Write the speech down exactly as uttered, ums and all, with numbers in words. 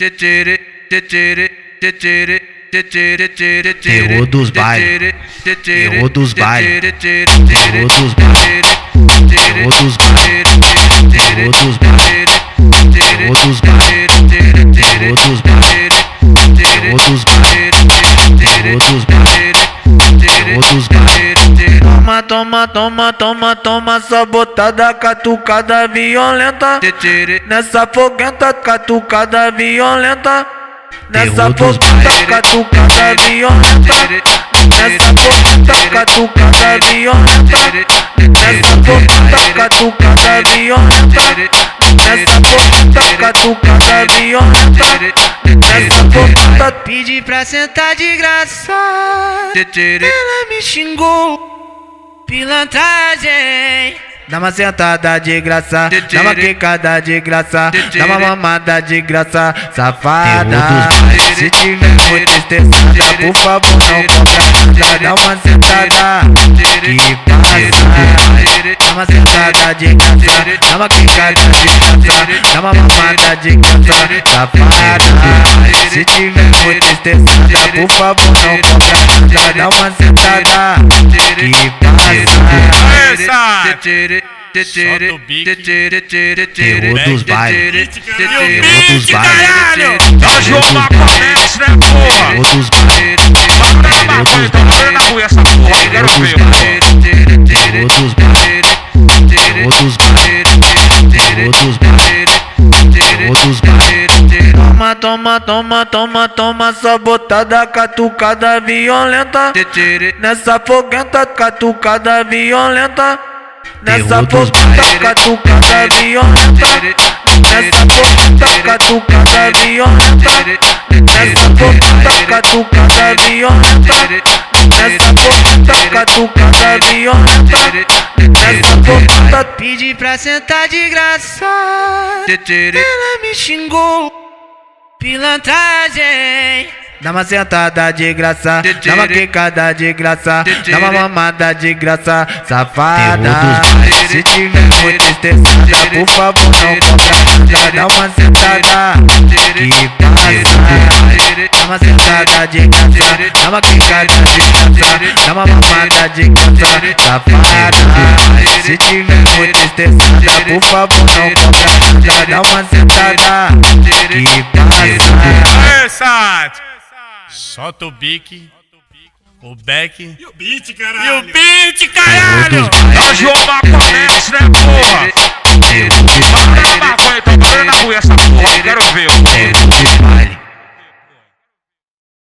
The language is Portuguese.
Terror dos bailes, terror dos bailes, terror dos bailes, terror dos bailes, terror dos bailes, terror dos bailes, terror dos bailes, terror dos bailes, terror dos bailes, terror dos bailes. Toma, toma, toma, toma, toma, sabotada, catucada violenta. Nessa foguenta, catucada violenta. Nessa foguenta, catucada violenta. Nessa foguenta, catucada violenta. Nessa foguenta, catucada violenta. Nessa foguenta, catucada violenta. Nessa foguenta, pedi pra sentar de graça. Ela me xingou, pilantragem. Dá uma sentada de graça, dá uma quicada de graça, dá uma mamada de graça, safada. Se tiver muito estressada, por favor não compra nada. Dá uma sentada que passa. Dá uma sentada de graça, dá uma quicada de graça, dá uma mamada de graça, safada. Se tiver muito estressada, por favor não compra nada. Dá uma sentada que passa. Solta o bique. Terror dos bailes, terror dos bailes, João Maconete, né, porra? terror dos bailes, Tá na maconha, tá morrendo na rua essa porra, quero ver, porra. terror dos bailes, terror dos bailes, terror dos bailes, terror dos bailes. Toma, toma, toma, toma, toma, sabotada, catucada violenta. Nessa foguenta, catucada violenta. Nessa foguenta, catucada violenta. Nessa foguenta, catucada violenta. Nessa foguenta, catucada violenta. Nessa foguenta, catucada violenta. Nessa foguenta, pedi pra sentar de graça. Ela me xingou, pilantragem. Dá uma sentada de graça, dá uma quicada de graça, dá uma mamada de graça, safada. Se tiver muito estressada, por favor não compra nada. Dá uma sentada que passa. Dá uma sentada de graça, dá uma quicada de graça, dá uma mamada de graça, safada. Se tiver muito estressada, por favor não compra nada. Dá uma sentada que passa. Essa! Solta o bique, o beck E o beat, caralho. e o beat, caralho! Tá João Maconete, né, porra? Tá na maconha, tá morrendo na rua essa porra, quero ver, porra. Terror dos bailes.